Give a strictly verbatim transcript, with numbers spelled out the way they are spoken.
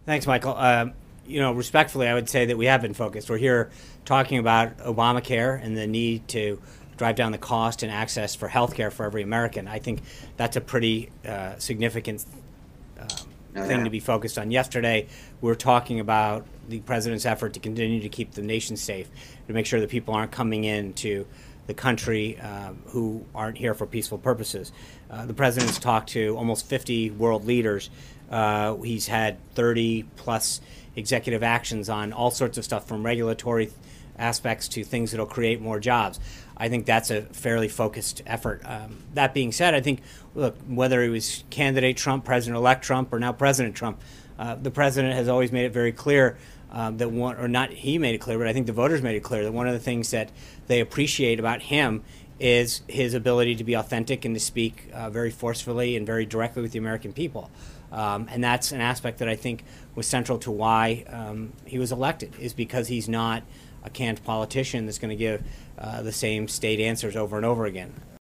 Thanks, Michael. Um, you know, respectfully, I would say that we have been focused. We're here talking about Obamacare and the need to drive down the cost and access for health care for every American. I think that's a pretty uh, significant um, No thing to doubt. be focused on. Yesterday, we were talking about the president's effort to continue to keep the nation safe, to make sure that people aren't coming into the country um, who aren't here for peaceful purposes. Uh, the president's talked to almost fifty world leaders. Uh, he's had thirty plus executive actions on all sorts of stuff, from regulatory aspects to things that'll create more jobs. I think that's a fairly focused effort. Um, that being said, I think, look, whether it was candidate Trump, President-elect Trump, or now President Trump, uh, the president has always made it very clear um, that one, or not he made it clear, but I think the voters made it clear that one of the things that they appreciate about him is his ability to be authentic and to speak uh, very forcefully and very directly with the American people. Um, and that's an aspect that I think was central to why um, he was elected, is because he's not a canned politician that's going to give uh, the same state answers over and over again.